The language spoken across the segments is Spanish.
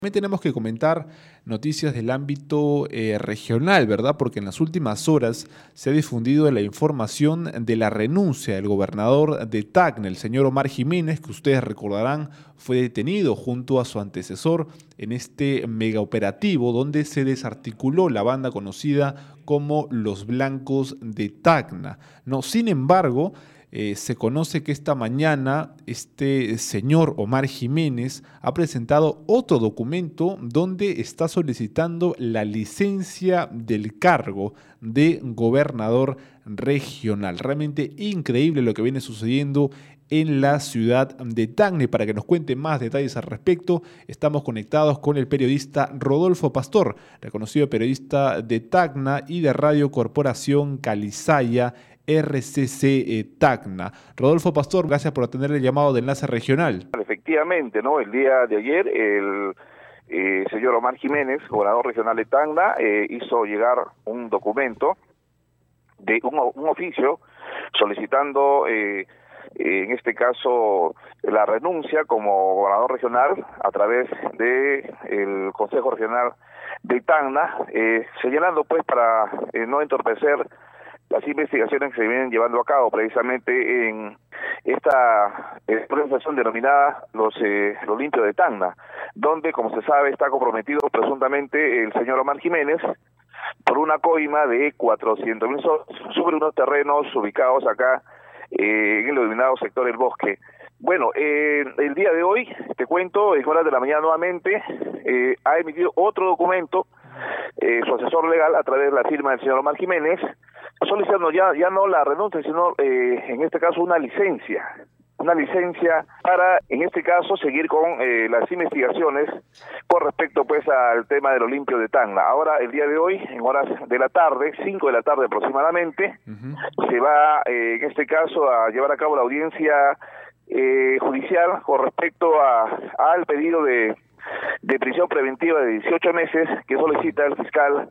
También tenemos que comentar noticias del ámbito regional, ¿verdad? Porque en las últimas horas se ha difundido la información de la renuncia del gobernador de Tacna, el señor Omar Jiménez, que ustedes recordarán fue detenido junto a su antecesor en este megaoperativo donde se desarticuló la banda conocida como Los Blancos de Tacna. No, sin embargo, se conoce que esta mañana este señor Omar Jiménez ha presentado otro documento donde está solicitando la licencia del cargo de gobernador regional. Realmente increíble lo que viene sucediendo en la ciudad de Tacna. Para que nos cuente más detalles al respecto, estamos conectados con el periodista Rodolfo Pastor, reconocido periodista de Tacna y de Radio Corporación Calizaya RCC Tacna. Rodolfo Pastor, gracias por atender el llamado de Enlace Regional. Efectivamente, ¿no? El día de ayer el señor Omar Jiménez, gobernador regional de Tacna, hizo llegar un documento de un oficio solicitando en este caso la renuncia como gobernador regional a través de el Consejo Regional de Tacna, señalando pues para no entorpecer las investigaciones que se vienen llevando a cabo precisamente en esta organización denominada los Limpios de Tacna, donde, como se sabe, está comprometido presuntamente el señor Omar Jiménez por una coima de 400.000 soles sobre unos terrenos ubicados acá en el denominado sector El Bosque. Bueno, el día de hoy, te cuento, en horas de la mañana nuevamente, ha emitido otro documento, su asesor legal, a través de la firma del señor Omar Jiménez, solicitando ya no la renuncia, sino en este caso una licencia para, en este caso, seguir con las investigaciones con respecto pues al tema de los limpios de Tacna. Ahora, el día de hoy, en horas de la tarde, 5 de la tarde aproximadamente, se va en este caso a llevar a cabo la audiencia judicial con respecto al pedido de prisión preventiva de 18 meses que solicita el fiscal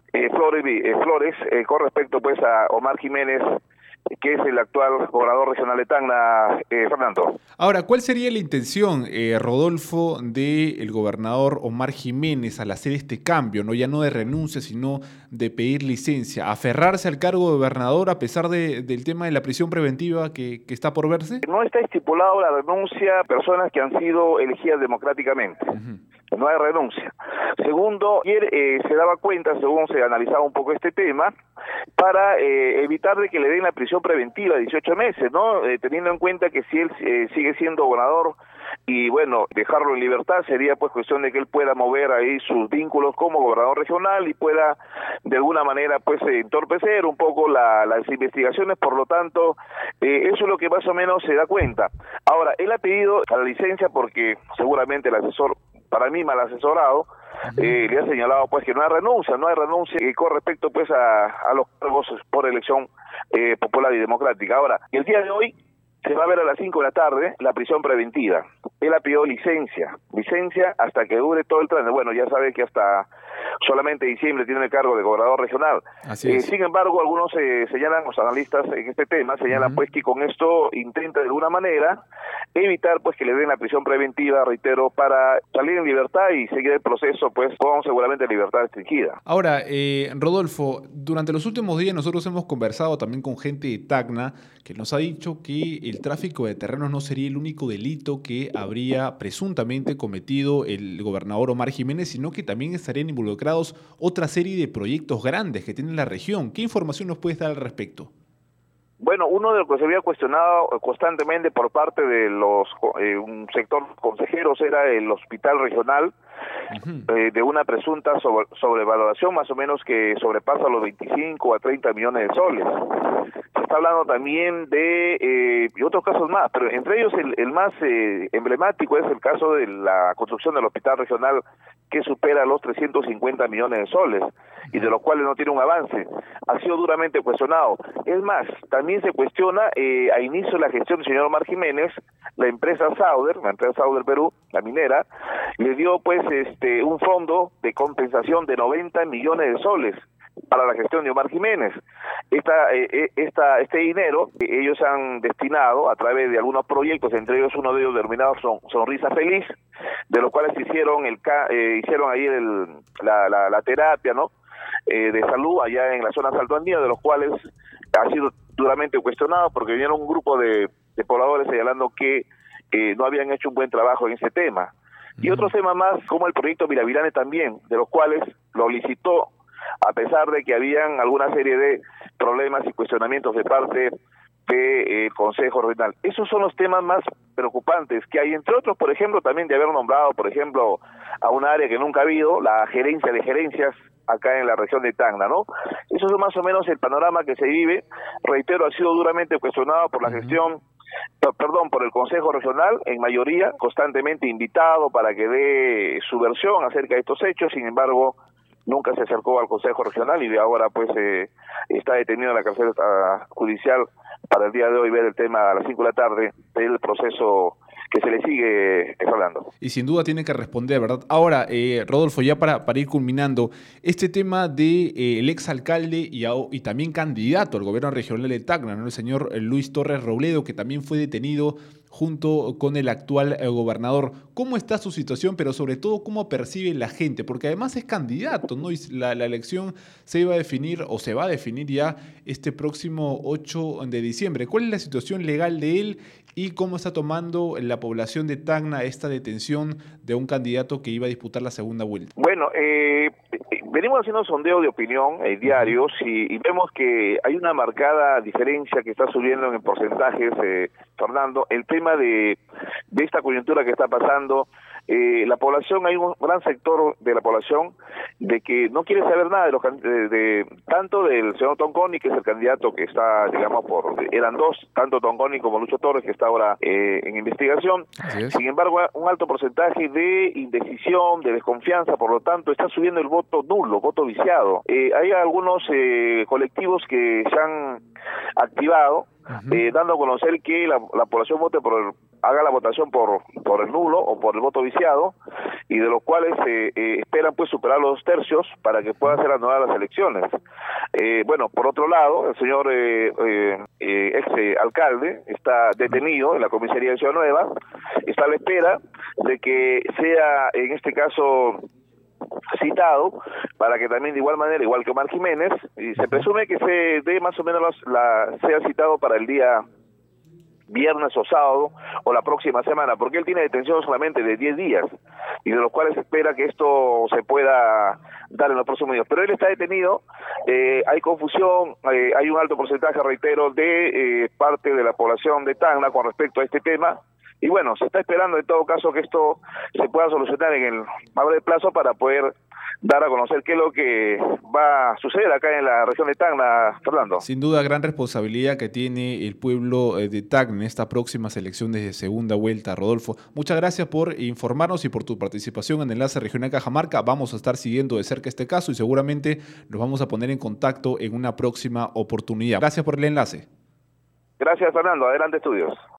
Flores con respecto pues a Omar Jiménez, que es el actual gobernador regional de Tacna, Fernando. Ahora, ¿cuál sería la intención, Rodolfo, del gobernador Omar Jiménez al hacer este cambio, no ya no de renuncia, sino de pedir licencia? ¿Aferrarse al cargo de gobernador a pesar del tema de la prisión preventiva que está por verse? No está estipulado la renuncia a personas que han sido elegidas democráticamente. No hay renuncia. Segundo, ayer se daba cuenta, según se analizaba un poco este tema, para evitar de que le den la prisión preventiva de 18 meses, ¿no? Teniendo en cuenta que si él sigue siendo gobernador y bueno, dejarlo en libertad sería pues cuestión de que él pueda mover ahí sus vínculos como gobernador regional y pueda de alguna manera pues entorpecer un poco las investigaciones, por lo tanto eso es lo que más o menos se da cuenta. Ahora, él ha pedido a la licencia porque seguramente el asesor, para mí mal asesorado, le ha señalado pues que no hay renuncia con respecto pues a los cargos por elección popular y democrática. Ahora, el día de hoy se va a ver a las 5 de la tarde la prisión preventiva. Él ha pedido licencia hasta que dure todo el trámite. Bueno, ya sabe que hasta solamente diciembre tiene el cargo de gobernador regional. Sin embargo, algunos señalan, los analistas en este tema, señalan pues que con esto intenta de alguna manera evitar pues que le den la prisión preventiva, reitero, para salir en libertad y seguir el proceso pues con seguramente libertad restringida. Ahora, Rodolfo, durante los últimos días nosotros hemos conversado también con gente de Tacna que nos ha dicho que el tráfico de terrenos no sería el único delito que habría presuntamente cometido el gobernador Omar Jiménez, sino que también estarían involucrados otra serie de proyectos grandes que tiene la región. ¿Qué información nos puedes dar al respecto? Bueno, uno de los que se había cuestionado constantemente por parte de un sector consejeros era el hospital regional, de una presunta sobrevaloración más o menos que sobrepasa los 25 a 30 millones de soles. Se está hablando también de otros casos más, pero entre ellos el más emblemático es el caso de la construcción del hospital regional, que supera los 350 millones de soles y de los cuales no tiene un avance. Ha sido duramente cuestionado. Es más, también se cuestiona a inicio de la gestión del señor Omar Jiménez, la empresa Sauder Perú, la minera, le dio pues un fondo de compensación de 90 millones de soles para la gestión de Omar Jiménez. Este dinero ellos han destinado a través de algunos proyectos, entre ellos uno de ellos denominado Sonrisa Feliz, de los cuales hicieron ahí la terapia, ¿no? De salud allá en la zona saltoandina, de los cuales ha sido duramente cuestionado porque vinieron un grupo de pobladores señalando que no habían hecho un buen trabajo en ese tema. Y otros temas más, como el proyecto Miravirane también, de los cuales lo licitó a pesar de que habían alguna serie de problemas y cuestionamientos de parte del Consejo Regional. Esos son los temas más preocupantes que hay, entre otros, por ejemplo, también de haber nombrado, por ejemplo, a un área que nunca ha habido, la gerencia de gerencias acá en la región de Tacna, ¿no? Eso es más o menos el panorama que se vive. Reitero, ha sido duramente cuestionado por la gestión, por el Consejo Regional, en mayoría, constantemente invitado para que dé su versión acerca de estos hechos. Sin embargo, nunca se acercó al Consejo Regional y ahora pues está detenido en la cárcel judicial para el día de hoy ver el tema a las 5 de la tarde del proceso que se le sigue hablando. Y sin duda tiene que responder, ¿verdad? Ahora, Rodolfo, ya para ir culminando, este tema de el exalcalde y también candidato al gobierno regional de Tacna, ¿no? El señor Luis Torres Robledo, que también fue detenido junto con el actual gobernador. ¿Cómo está su situación, pero sobre todo cómo percibe la gente? Porque además es candidato, ¿no? Y la elección se va a definir ya este próximo 8 de diciembre. ¿Cuál es la situación legal de él y cómo está tomando la población de Tacna esta detención de un candidato que iba a disputar la segunda vuelta? Bueno, venimos haciendo sondeo de opinión diarios y vemos que hay una marcada diferencia que está subiendo en porcentajes, Fernando. El tema de esta coyuntura que está pasando, la población, hay un gran sector de la población de que no quiere saber nada tanto del señor Tonconi, que es el candidato que está, digamos, eran dos, tanto Tonconi como Lucho Torres, que está ahora en investigación. Sin embargo, un alto porcentaje de indecisión, de desconfianza, por lo tanto, está subiendo el voto nulo, voto viciado. Hay algunos colectivos que se han activado, dando a conocer que la población haga la votación por el nulo o por el voto viciado, y de los cuales esperan pues superar los 2/3 para que puedan ser anuladas las elecciones. Bueno, por otro lado, el señor ex alcalde está detenido en la comisaría de Ciudad Nueva, está a la espera de que sea, en este caso, citado para que también de igual manera, igual que Omar Jiménez, y se presume que se dé más o menos sea citado para el día viernes o sábado o la próxima semana, porque él tiene detención solamente de 10 días y de los cuales se espera que esto se pueda dar en los próximos días. Pero él está detenido, hay confusión, hay un alto porcentaje, reitero, de parte de la población de Tacna con respecto a este tema. Y bueno, se está esperando en todo caso que esto se pueda solucionar en el más breve plazo para poder dar a conocer qué es lo que va a suceder acá en la región de Tacna, Fernando. Sin duda, gran responsabilidad que tiene el pueblo de Tacna en esta próxima elección de segunda vuelta, Rodolfo. Muchas gracias por informarnos y por tu participación en Enlace Regional Cajamarca. Vamos a estar siguiendo de cerca este caso y seguramente nos vamos a poner en contacto en una próxima oportunidad. Gracias por el enlace. Gracias, Fernando. Adelante, estudios.